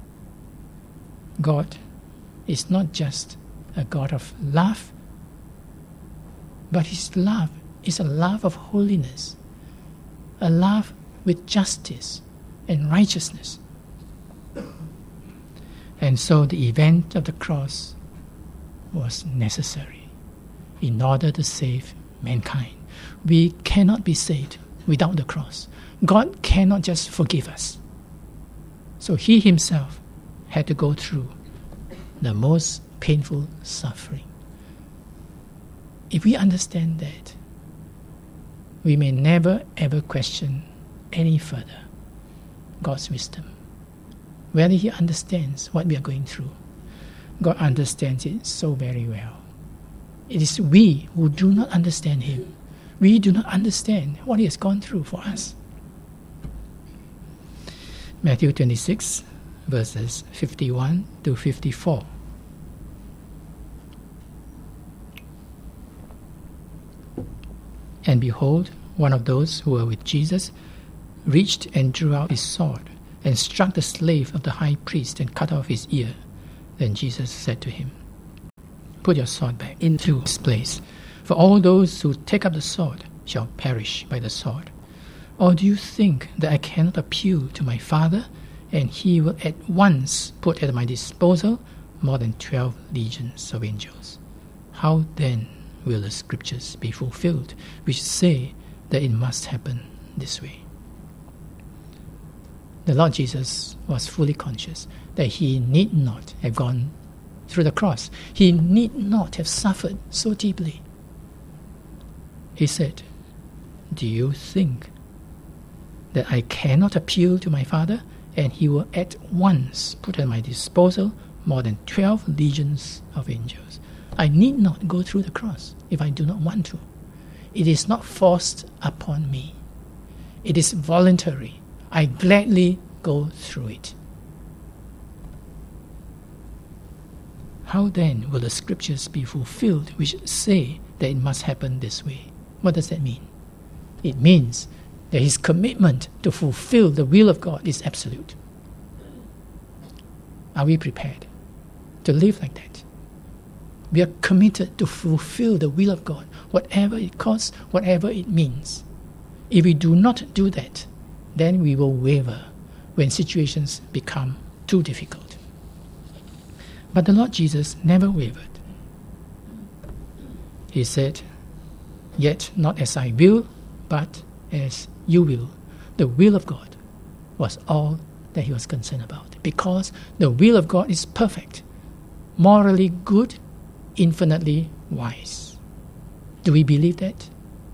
God is not just a God of love, but His love is a love of holiness, a love with justice and righteousness. And so the event of the cross was necessary in order to save mankind. We cannot be saved without the cross. God cannot just forgive us. So He Himself had to go through the most painful suffering. If we understand that, we may never ever question any further God's wisdom. Whether He understands what we are going through. God understands it so very well. It is we who do not understand Him. We do not understand what He has gone through for us. Matthew 26, verses 51 to 54. And behold, one of those who were with Jesus reached and drew out his sword, and struck the slave of the high priest and cut off his ear. Then Jesus said to him, Put your sword back into its place, for all those who take up the sword shall perish by the sword. Or do you think that I cannot appeal to my Father, and He will at once put at my disposal more than 12 legions of angels? How then will the Scriptures be fulfilled, which say that it must happen this way? The Lord Jesus was fully conscious that He need not have gone through the cross. He need not have suffered so deeply. He said, "Do you think that I cannot appeal to my Father, and he will at once put at my disposal more than 12 legions of angels? I need not go through the cross if I do not want to. It is not forced upon me. It is voluntary. I gladly go through it." How then will the scriptures be fulfilled which say that it must happen this way? What does that mean? It means that his commitment to fulfill the will of God is absolute. Are we prepared to live like that? We are committed to fulfill the will of God, whatever it costs, whatever it means. If we do not do that, then we will waver when situations become too difficult. But the Lord Jesus never wavered. He said, "Yet not as I will, but as you will." The will of God was all that he was concerned about, because the will of God is perfect, morally good, infinitely wise. Do we believe that?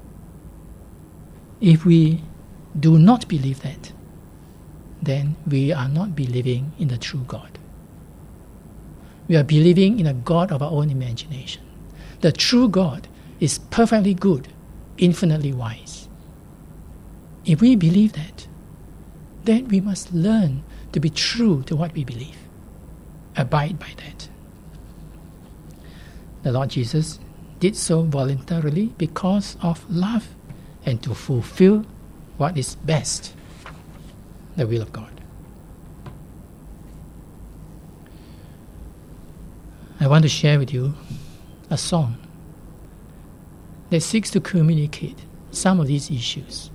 If we do not believe that, then we are not believing in the true God. We are believing in a God of our own imagination. The true God is perfectly good, infinitely wise. If we believe that, then we must learn to be true to what we believe. Abide by that. The Lord Jesus did so voluntarily because of love and to fulfill what is best, the will of God. I want to share with you a song that seeks to communicate some of these issues.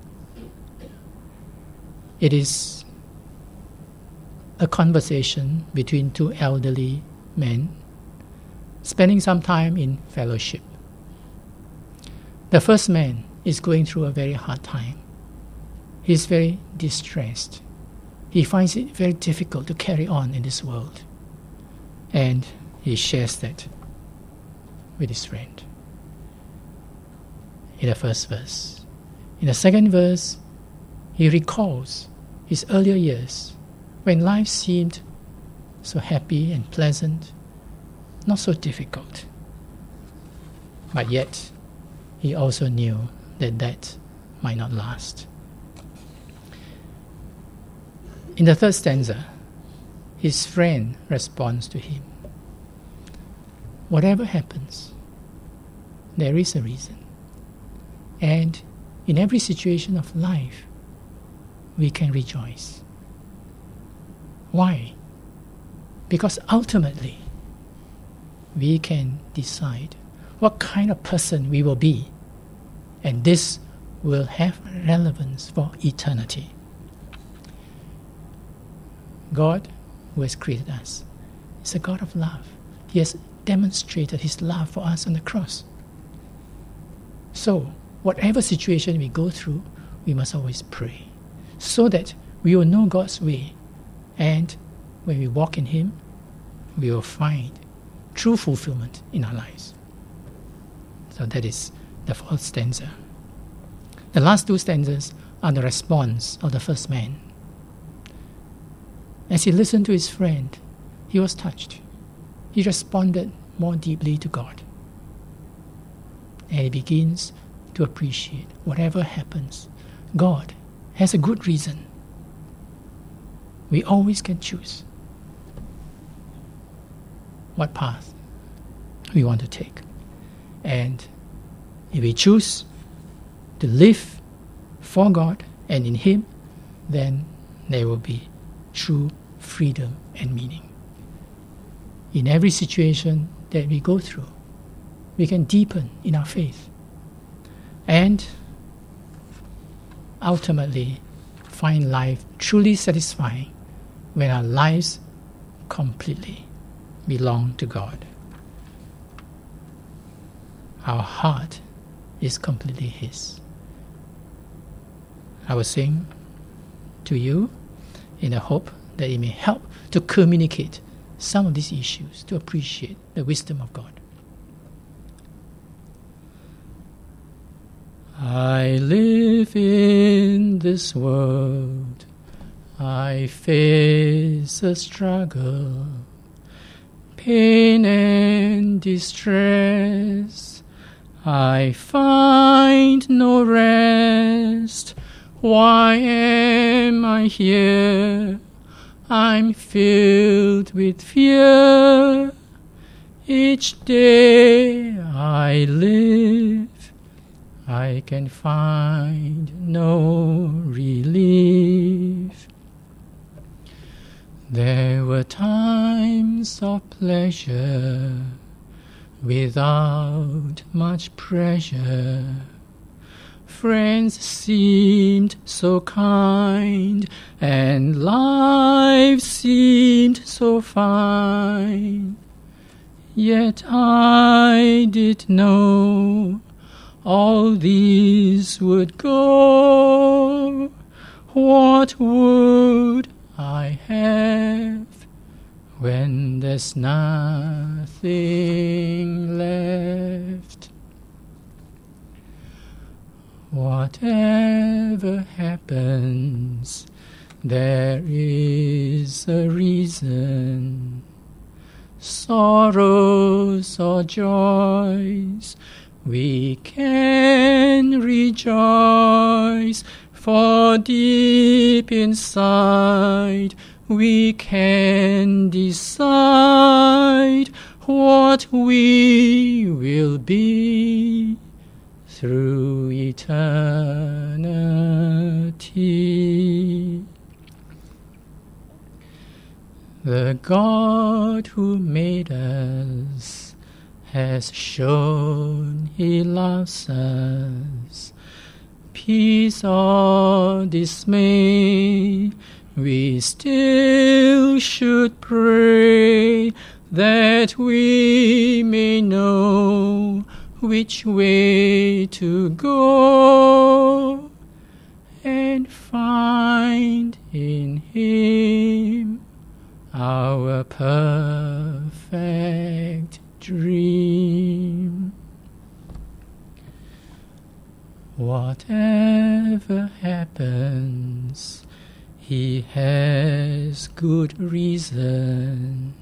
It is a conversation between two elderly men spending some time in fellowship. The first man is going through a very hard time. He's very distressed. He finds it very difficult to carry on in this world. And he shares that with his friend in the first verse. In the second verse, he recalls his earlier years when life seemed so happy and pleasant, not so difficult. But yet, he also knew that that might not last. In the third stanza, his friend responds to him, "Whatever happens, there is a reason. And in every situation of life, we can rejoice." Why? Because ultimately, we can decide what kind of person we will be, and this will have relevance for eternity. God, who has created us, is a God of love. He has demonstrated his love for us on the cross. So, whatever situation we go through, we must always pray, so that we will know God's way, and when we walk in him, we will find true fulfillment in our lives. So that is the fourth stanza. The last two stanzas are the response of the first man. As he listened to his friend, he was touched. He responded more deeply to God. And he begins to appreciate whatever happens, God has a good reason. We always can choose what path we want to take. And if we choose to live for God and in him, then there will be true freedom and meaning. In every situation that we go through, we can deepen in our faith and ultimately find life truly satisfying when our lives completely belong to God. Our heart is completely his. I will sing to you in the hope that it may help to communicate some of these issues, to appreciate the wisdom of God. I live in this world, I face a struggle, pain and distress, I find no rest. Why am I here? I'm filled with fear. Each day I live, I can find no relief. There were times of pleasure without much pressure. Friends seemed so kind, and life seemed so fine. Yet I did know all these would go. What would I have when there's nothing left? Whatever happens, there is a reason. Sorrows or joys, we can rejoice, for deep inside we can decide what we will be through eternity. The God who made us has shown He loves us. Peace or dismay, we still should pray that we may know which way to go and find in Him our perfect dream. Whatever happens, He has good reason.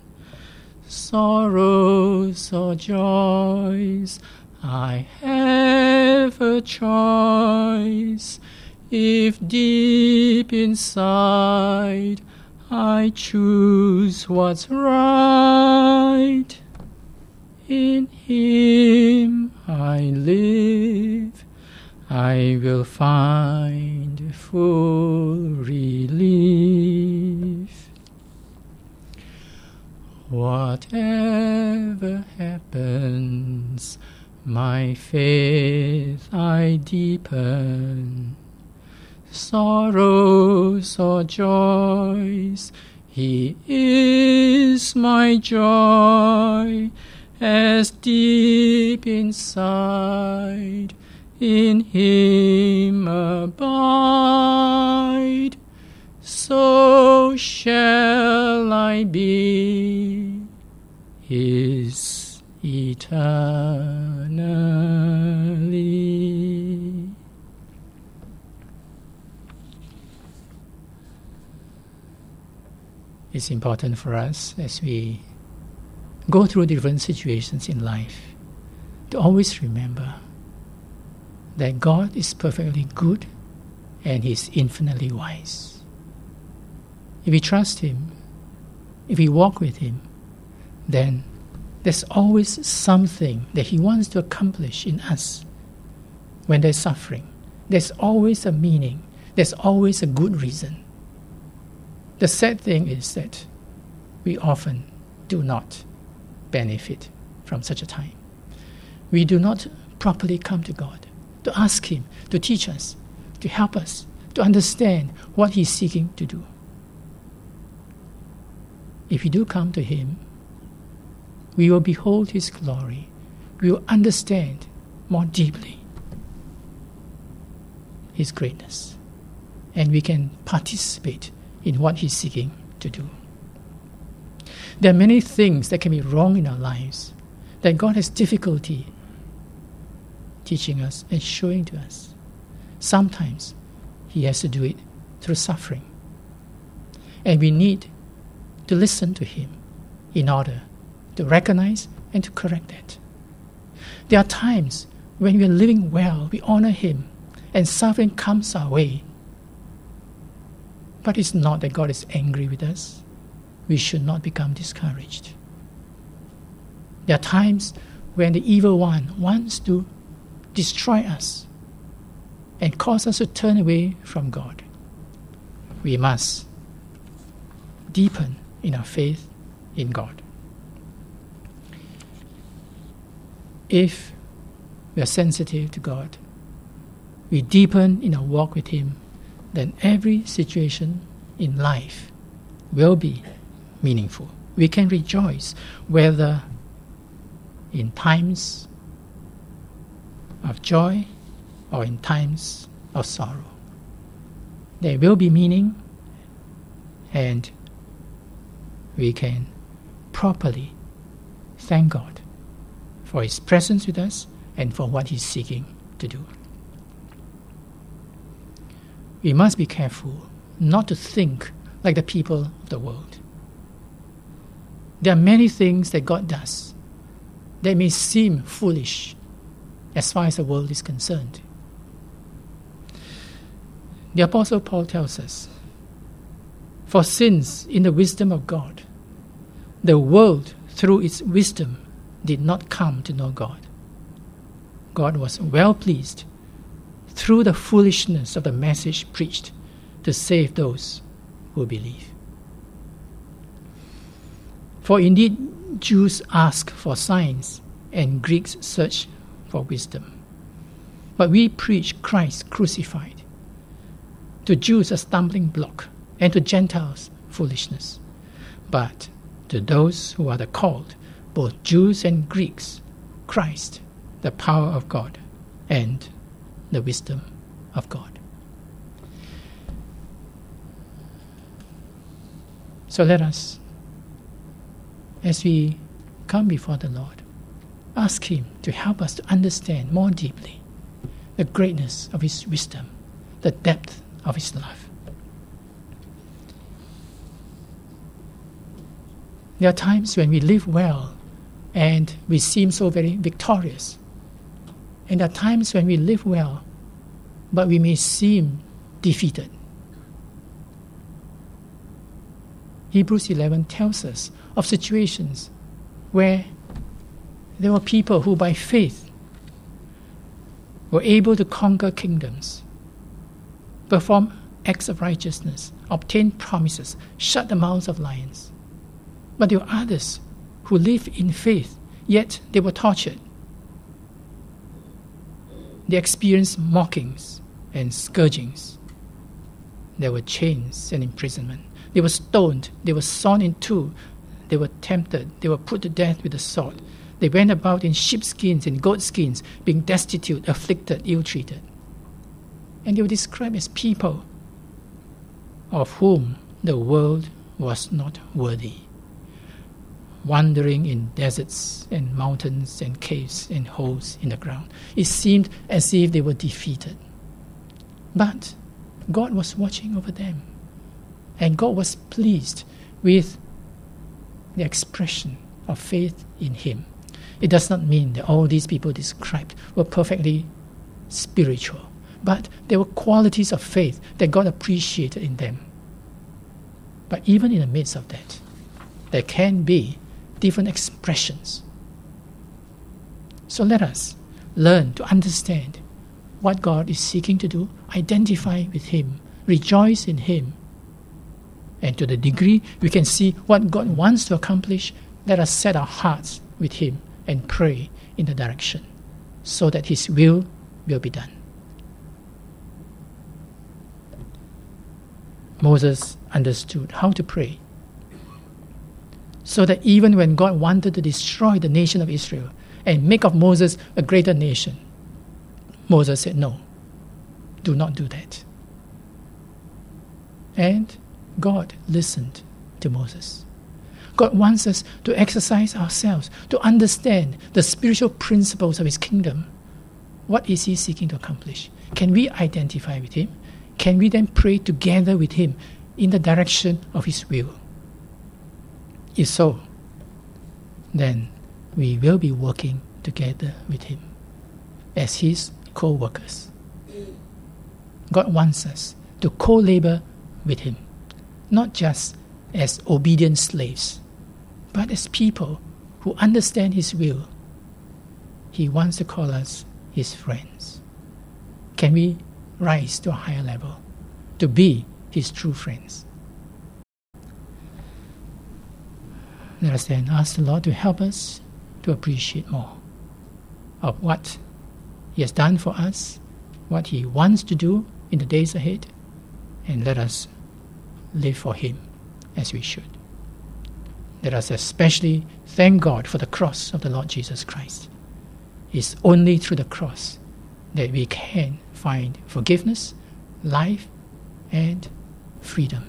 Sorrows or joys, I have a choice. If deep inside I choose what's right, in Him I live, I will find full relief. Whatever happens, my faith I deepen. Sorrows or joys, He is my joy, as deep inside in Him abide, so shall I be His eternally. It's important for us as we go through different situations in life to always remember that God is perfectly good and He's infinitely wise. If we trust Him, if we walk with Him, then there's always something that He wants to accomplish in us. When there's suffering, there's always a meaning, there's always a good reason. The sad thing is that we often do not benefit from such a time. We do not properly come to God to ask Him to teach us, to help us, to understand what He's seeking to do. If we do come to Him, we will behold His glory. We will understand more deeply His greatness. And we can participate in what He's seeking to do. There are many things that can be wrong in our lives that God has difficulty teaching us and showing to us. sometimes He has to do it through suffering. And we need to listen to Him in order to recognize and to correct that. There are times when we are living well, we honor Him, and suffering comes our way. But it's not that God is angry with us. We should not become discouraged. There are times when the evil one wants to destroy us and cause us to turn away from God. We must deepen in our faith in God. If we are sensitive to God, we deepen in our walk with Him, then every situation in life will be meaningful. We can rejoice whether in times of joy or in times of sorrow. There will be meaning, and we can properly thank God for His presence with us and for what He's seeking to do. We must be careful not to think like the people of the world. There are many things that God does that may seem foolish as far as the world is concerned. The Apostle Paul tells us, "For since in the wisdom of God, the world through its wisdom did not come to know God, God was well pleased through the foolishness of the message preached to save those who believe. For indeed Jews ask for signs and Greeks search for wisdom. But we preach Christ crucified, to Jews a stumbling block, and to Gentiles foolishness. But to those who are the called, both Jews and Greeks, Christ, the power of God and the wisdom of God." So let us, as we come before the Lord, ask Him to help us to understand more deeply the greatness of His wisdom, the depth of His love. There are times when we live well and we seem so very victorious. And there are times when we live well, but we may seem defeated. Hebrews 11 tells us of situations where there were people who by faith were able to conquer kingdoms, perform acts of righteousness, obtain promises, shut the mouths of lions. But there were others who lived in faith, yet they were tortured. They experienced mockings and scourgings. There were chains and imprisonment. They were stoned. They were sawn in two. They were tempted. They were put to death with the sword. They went about in sheepskins and goatskins, being destitute, afflicted, ill-treated. And they were described as people of whom the world was not worthy, wandering in deserts and mountains and caves and holes in the ground. It seemed as if they were defeated. But God was watching over them, and God was pleased with the expression of faith in Him. It does not mean that all these people described were perfectly spiritual, but there were qualities of faith that God appreciated in them. But even in the midst of that, there can be different expressions. So let us learn to understand what God is seeking to do, identify with Him, rejoice in Him. And to the degree we can see what God wants to accomplish, let us set our hearts with Him and pray in the direction so that His will be done. Moses understood how to pray, so that even when God wanted to destroy the nation of Israel and make of Moses a greater nation, Moses said, "No, do not do that." And God listened to Moses. God wants us to exercise ourselves, to understand the spiritual principles of His kingdom. What is He seeking to accomplish? can we identify with Him? Can we then pray together with Him in the direction of His will? If so, then we will be working together with Him as His co-workers. God wants us to co-labor with Him, not just as obedient slaves, but as people who understand His will. He wants to call us His friends. Can we rise to a higher level to be His true friends? Let us then ask the Lord to help us to appreciate more of what He has done for us, what He wants to do in the days ahead, and let us live for Him as we should. Let us especially thank God for the cross of the Lord Jesus Christ. It's only through the cross that we can find forgiveness, life, and freedom.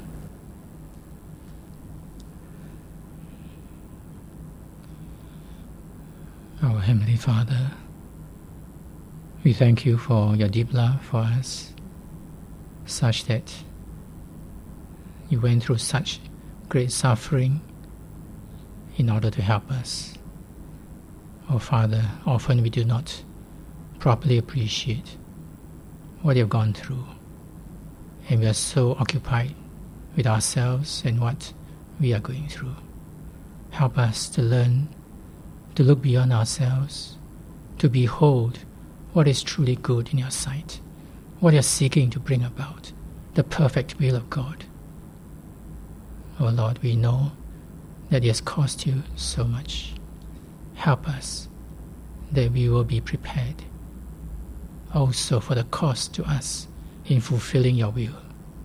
Our Heavenly Father, we thank You for Your deep love for us, such that You went through such great suffering in order to help us. Oh Father, often we do not properly appreciate what You've gone through, and we are so occupied with ourselves and what we are going through. Help us to learn to look beyond ourselves, to behold what is truly good in Your sight, what You're seeking to bring about, the perfect will of God. Oh Lord, we know that it has cost You so much. Help us that we will be prepared also for the cost to us in fulfilling Your will.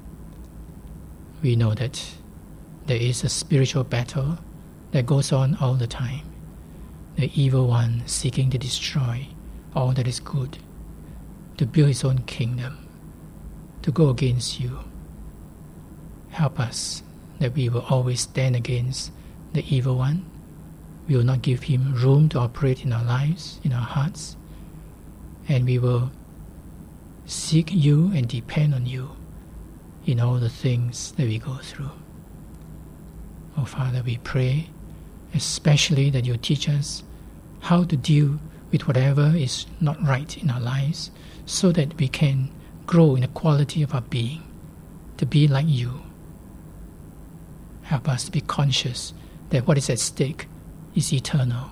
We know that there is a spiritual battle that goes on all the time. The evil one seeking to destroy all that is good, to build his own kingdom, to go against You. Help us that we will always stand against the evil one. We will not give him room to operate in our lives, in our hearts, and we will seek You and depend on You in all the things that we go through. Oh Father, we pray especially that You teach us how to deal with whatever is not right in our lives, so that we can grow in the quality of our being, to be like You. Help us to be conscious that what is at stake is eternal.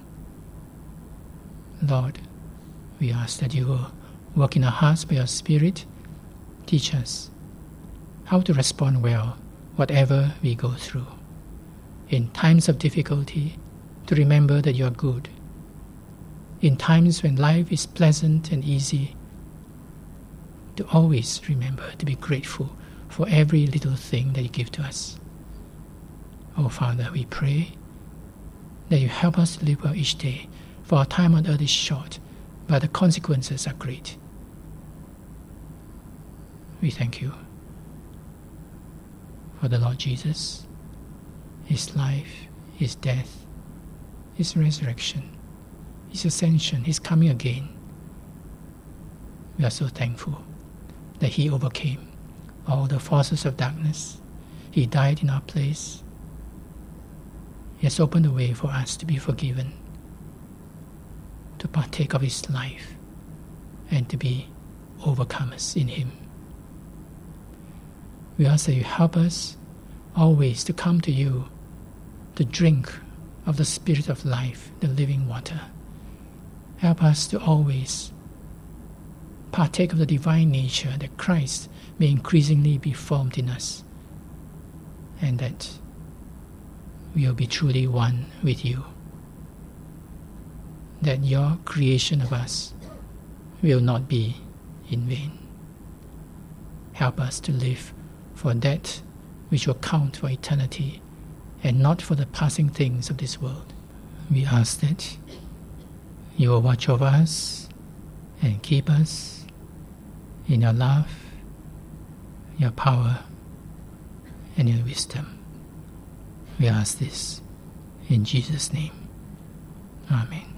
Lord, we ask that You will work in our hearts by Your Spirit. Teach us how to respond well whatever we go through. In times of difficulty, to remember that You are good. In times when life is pleasant and easy, to always remember to be grateful for every little thing that You give to us. Oh Father, we pray that You help us to live well each day, for our time on earth is short, but the consequences are great. We thank You for the Lord Jesus, His life, His death, His resurrection, His ascension, His coming again. We are so thankful that He overcame all the forces of darkness. He died in our place. He has opened the way for us to be forgiven, to partake of His life, and to be overcomers in Him. We ask that You help us always to come to You, to drink of the Spirit of life, the living water. Help us to always partake of the divine nature, that Christ may increasingly be formed in us, and that we will be truly one with You, that Your creation of us will not be in vain. Help us to live for that which will count for eternity, and not for the passing things of this world. We ask that You will watch over us and keep us in Your love, Your power, and Your wisdom. We ask this in Jesus' name. Amen.